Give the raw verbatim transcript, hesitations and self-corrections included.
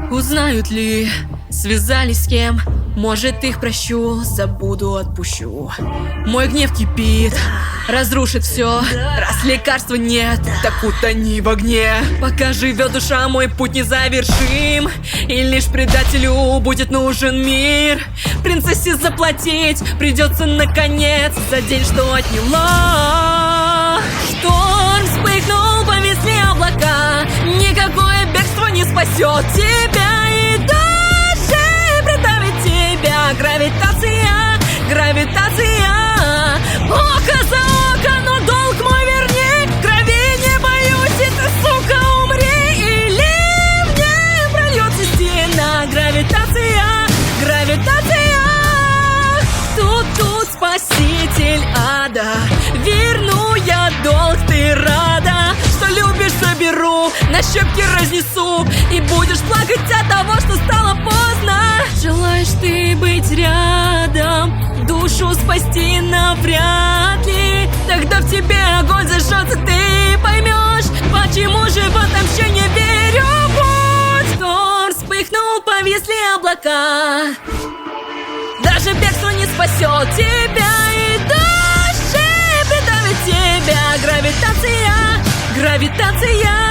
Узнают ли, связались с кем? Может, их прощу, забуду, отпущу. Мой гнев кипит, разрушит все. Раз лекарства нет, так утони в огне. Пока живет душа, мой путь не завершим, и лишь предателю будет нужен мир. Принцессе заплатить придется наконец за день, что отняла. Шторм вспыхнул, повисли облака. Никакое бегство не спасет тебя, и даже придавит тебя гравитация, гравитация. Око за око, но долг мой верни. Крови не боюсь, и ты, сука, умри, или мне прольется стена. Гравитация, гравитация. Тут-тут спаситель ада. Верну я долг, ты рада? Что любишь, заберу, на щепки разнесу, и будешь плакать от того, что стало поздно. Желаешь ты быть рядом, душу спасти навряд ли. Тогда в тебе огонь зажжется, ты поймешь, почему же в отомщение верю. Путь шторм вспыхнул, повисли облака. Даже бегство не спасет тебя, и даже придавит тебя гравитация, гравитация.